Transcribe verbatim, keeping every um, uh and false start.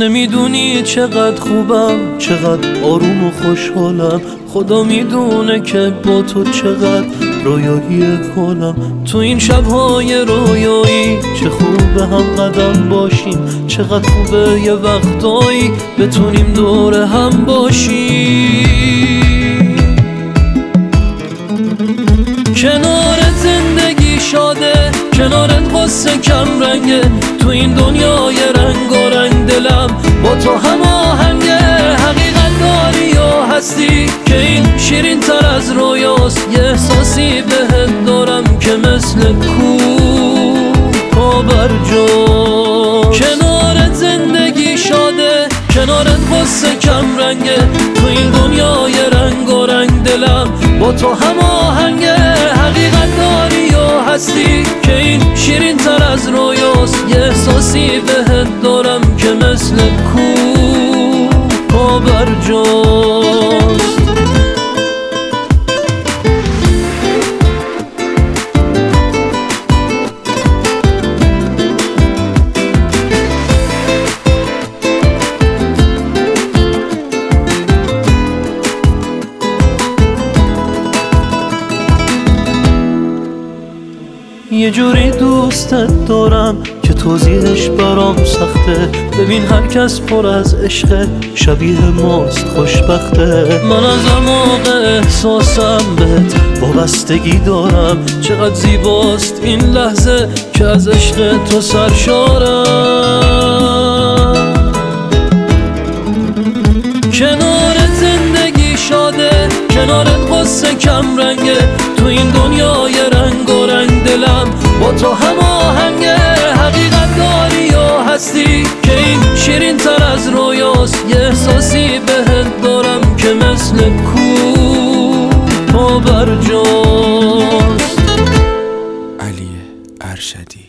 نمیدونی چقدر خوبم، چقدر آروم و خوشحالم. خدا میدونه که با تو چقدر رویایی کنم. تو این شبهای رویایی چه خوبه هم قدم باشیم، چقدر خوبه یه وقتایی بتونیم دور هم باشیم. کنار زندگی شاده، کنارت قصه کم رنگه. تو این دنیای رنگ و رنگ دلم با تو هماهنگه. حقیقت داری و هستی که این شیرین تر از رویاست. یه احساسی بهت دارم که مثل کوه پابرجاست. کنارت زندگی شاده، کنارت قصه کم رنگه. تو این دنیای رنگ و رنگ دلم با تو هماهنگه. حقیقت داری و هستی که این شیرین تر از رویاست. یه احساسی بهت دارم که مثل کوه پابرجاست. یه جوری دوستت دارم که توضیحش برام سخته. ببین هر کس پر از عشق، شبیه ماست خوشبخته. من از اعماق احساسم بهت وابستگی دارم. چقدر زیباست این لحظه که از عشق تو سرشارم. کنار زندگی شاده، کنارت قصه کم رنگه. تو این دنیای رنگ و رنگ دلم با تو هماهنگه. حقیقت داری و هستی که این شیرین تر از رویاست. یه احساسی بهت دارم که مثل کوه پابرجاست. علی ارشدی.